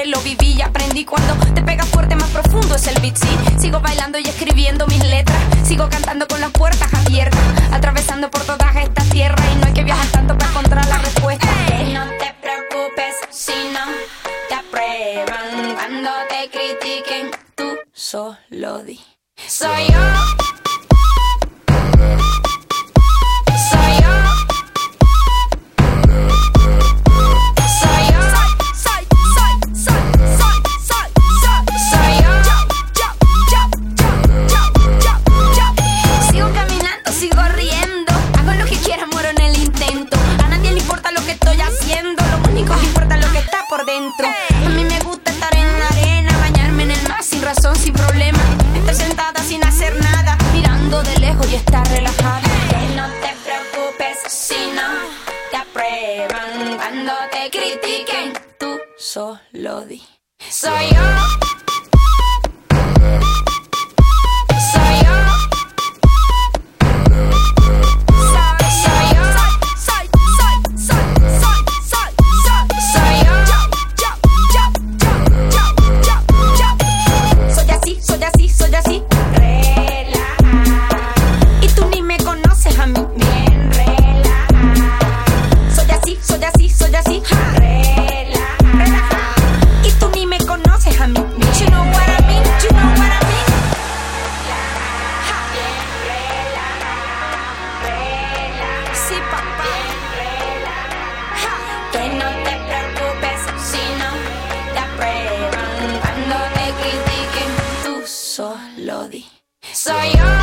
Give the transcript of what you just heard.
sé, lo viví y aprendí. Cuando te pega fuerte, más profundo es el beat, sí. Sigo bailando y escribiendo mis letras. Sigo cantando con las puertas abiertas, atravesando por todas estas tierras. Y no hay que viajar tanto para encontrar la respuesta. No te preocupes si no te aprueban. Cuando te critiquen, tú Solo di. soy yo. Dentro. A mí me gusta estar en la arena, bañarme en el mar sin razón, sin problema, estar sentada sin hacer nada, mirando de lejos y estar relajada. Que no te preocupes si no te aprueban. Cuando te critiquen, tú solo di. Soy yo. Que no te preocupes si no te aprueban. Cuando te critiquen, tú solo di. Soy yo.